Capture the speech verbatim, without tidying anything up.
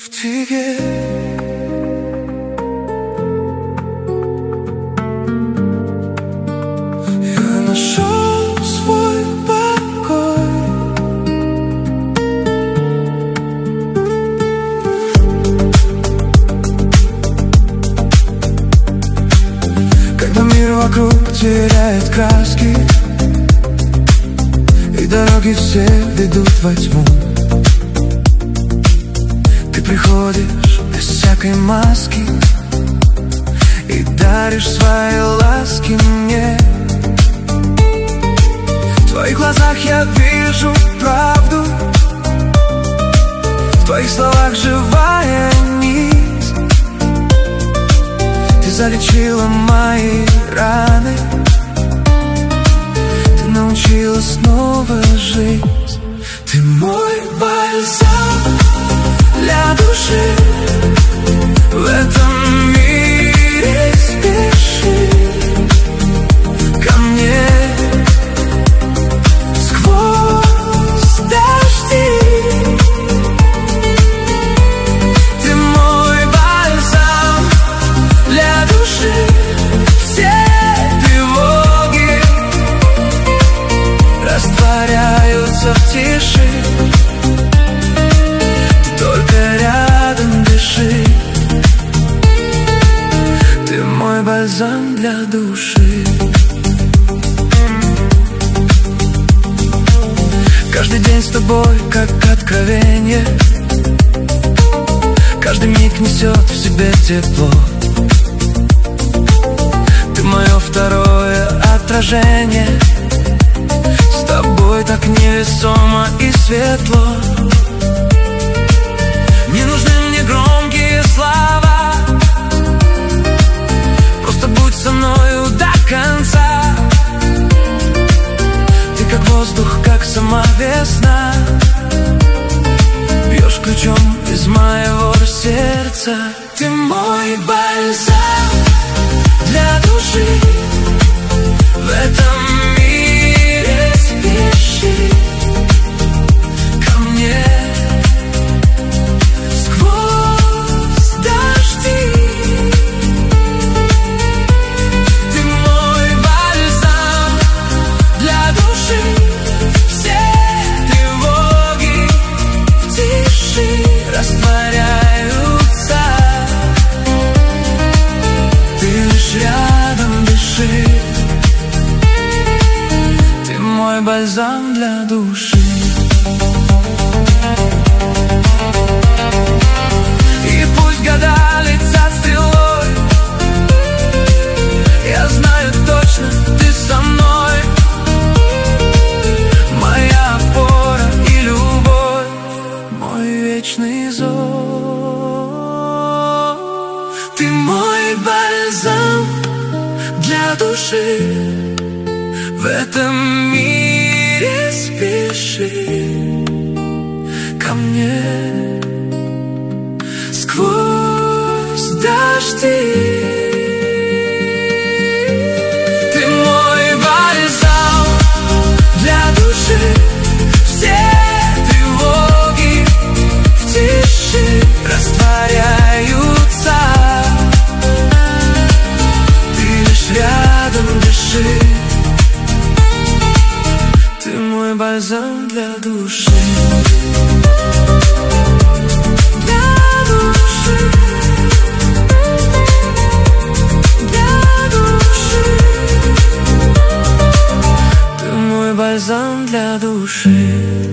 в тебе. Я нашел свой покой. Когда мир вокруг теряет краски и дороги все ведут во тьму, ты приходишь без всякой маски и даришь свои ласки мне. В твоих глазах я вижу правду, в твоих словах живая нить. Ты залечила мои раны, ты научила снова жить. Ты мой бальзам для души. В этом мире спеши ко мне сквозь дожди. Ты мой бальзам для души. Все тревоги растворяются в тиши. Ты только рядом дыши. Ты мой бальзам для души. Каждый день с тобой как откровение, каждый миг несет в себе тепло. Ты мое второе отражение, с тобой так невесомо и светло. Не нужны мне громкие слова, просто будь со мною до конца. Ты как воздух, как сама весна, бьешь ключом из моего сердца. Ты мой бальзам для души. В этом мире спеши ко мне сквозь дожди. Ты мой бальзам для души. Все тревоги в тиши растворяются. Ты лишь рядом дыши. Ты мой бальзам для души. И пусть года летят стрелой, я знаю точно, ты со мной. Моя опора и любовь, мой вечный зов. Ты мой бальзам для души. В этом мире спеши ко мне сквозь дожди. Ты мой бальзам для души. Все тревоги в тиши растворяются. Ты лишь рядом дыши. Ты мой бальзам для души. Для души. Для души. Ты мой бальзам для души.